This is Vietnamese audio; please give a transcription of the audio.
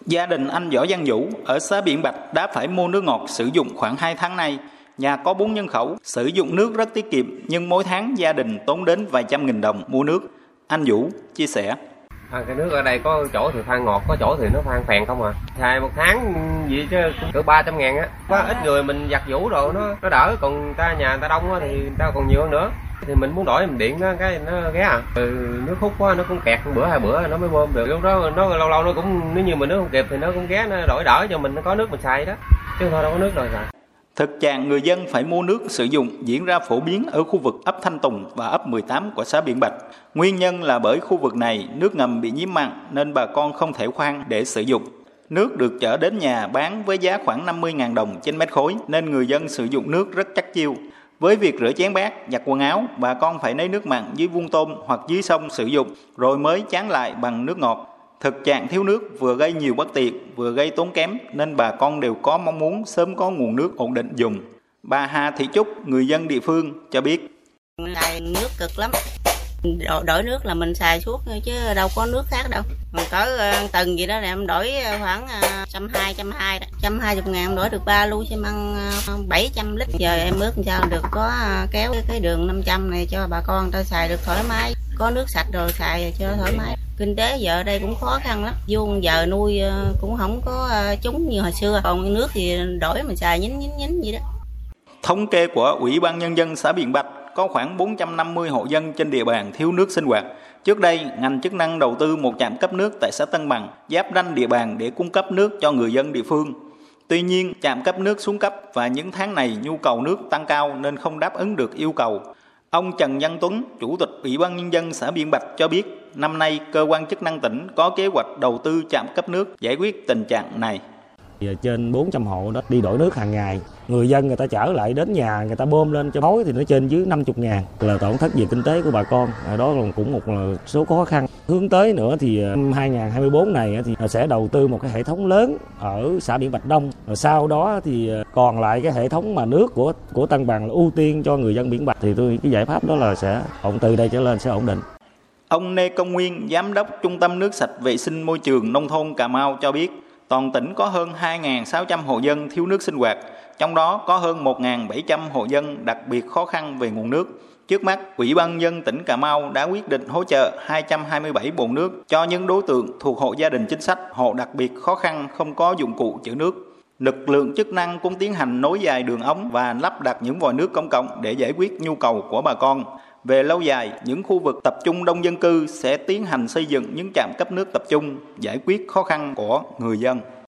Gia đình anh Võ Văn Vũ ở xã Biển Bạch đã phải mua nước ngọt sử dụng khoảng 2 tháng nay. Nhà có 4 nhân khẩu, sử dụng nước rất tiết kiệm nhưng mỗi tháng gia đình tốn đến vài trăm nghìn đồng mua nước. Anh Vũ chia sẻ. Cái nước ở đây có chỗ thì phan ngọt, có chỗ thì nó phan phèn không à. Xài một tháng gì chứ cỡ 300 ngàn á. Có ít người mình giặt giũ rồi nó đỡ, còn nhà người ta đông thì người ta còn nhiều hơn nữa. Thì mình muốn đổi mình điện cái nó ghé à. Nước hút quá nó cũng kẹt bữa 2 bữa nó mới bơm được. Lúc đó nó lâu lâu nó cũng, nếu như mình nước không kịp thì nó cũng ghé, nó đổi đỡ cho mình, nó có nước mình xài đó. Chứ thôi đâu có nước rồi xài. Thực trạng người dân phải mua nước sử dụng diễn ra phổ biến ở khu vực ấp Thanh Tùng và ấp 18 của xã Biển Bạch. Nguyên nhân là bởi khu vực này nước ngầm bị nhiễm mặn nên bà con không thể khoan để sử dụng. Nước được chở đến nhà bán với giá khoảng 50.000 đồng trên mét khối nên người dân sử dụng nước rất chắc chiêu. Với việc rửa chén bát, giặt quần áo, bà con phải lấy nước mặn dưới vuông tôm hoặc dưới sông sử dụng rồi mới chan lại bằng nước ngọt. Thực trạng thiếu nước vừa gây nhiều bất tiện, vừa gây tốn kém nên bà con đều có mong muốn sớm có nguồn nước ổn định dùng. Bà Hà Thị Trúc, người dân địa phương cho biết. Xài nước cực lắm. Đổi nước là mình xài suốt chứ đâu có nước khác đâu. Cỡ tuần gì đó là em đổi khoảng 120 đó. 120 ngàn đổi được 3 lu xi măng 700 lít. Giờ em ước làm sao được có kéo cái đường 500 này cho bà con ta xài được thoải mái. Có nước sạch rồi xài cho thoải mái. Kinh tế giờ ở đây cũng khó khăn lắm. Vuông giờ nuôi cũng không có trúng như hồi xưa. Còn nước thì đổi mình xài nhín vậy đó. Thống kê của Ủy ban Nhân dân xã Biển Bạch có khoảng 450 hộ dân trên địa bàn thiếu nước sinh hoạt. Trước đây, ngành chức năng đầu tư một trạm cấp nước tại xã Tân Bằng, giáp ranh địa bàn để cung cấp nước cho người dân địa phương. Tuy nhiên, trạm cấp nước xuống cấp và những tháng này nhu cầu nước tăng cao nên không đáp ứng được yêu cầu. Ông Trần Văn Tuấn, Chủ tịch Ủy ban Nhân dân xã Biển Bạch cho biết, năm nay cơ quan chức năng tỉnh có kế hoạch đầu tư trạm cấp nước giải quyết tình trạng này. Trên 400 hộ đó đi đổi nước hàng ngày, người dân người ta chở lại đến nhà người ta bơm lên cho mối thì nó trên dưới 50 ngàn là tổn thất về kinh tế của bà con. Đó là cũng một số khó khăn. Hướng tới nữa thì 2024 này thì sẽ đầu tư một cái hệ thống lớn ở xã Biển Bạch Đông. Sau đó thì còn lại cái hệ thống mà nước của Tân Bằng là ưu tiên cho người dân Biển Bạch, thì tôi nghĩ cái giải pháp đó là sẽ từ đây trở lên sẽ ổn định. Ông Lê Công Nguyên, Giám đốc Trung tâm Nước sạch vệ sinh môi trường nông thôn Cà Mau cho biết, toàn tỉnh có hơn 2.600 hộ dân thiếu nước sinh hoạt, trong đó có hơn 1.700 hộ dân đặc biệt khó khăn về nguồn nước. Trước mắt, Ủy ban Nhân dân tỉnh Cà Mau đã quyết định hỗ trợ 227 bồn nước cho những đối tượng thuộc hộ gia đình chính sách, hộ đặc biệt khó khăn không có dụng cụ trữ nước. Lực lượng chức năng cũng tiến hành nối dài đường ống và lắp đặt những vòi nước công cộng để giải quyết nhu cầu của bà con. Về lâu dài, những khu vực tập trung đông dân cư sẽ tiến hành xây dựng những trạm cấp nước tập trung, giải quyết khó khăn của người dân.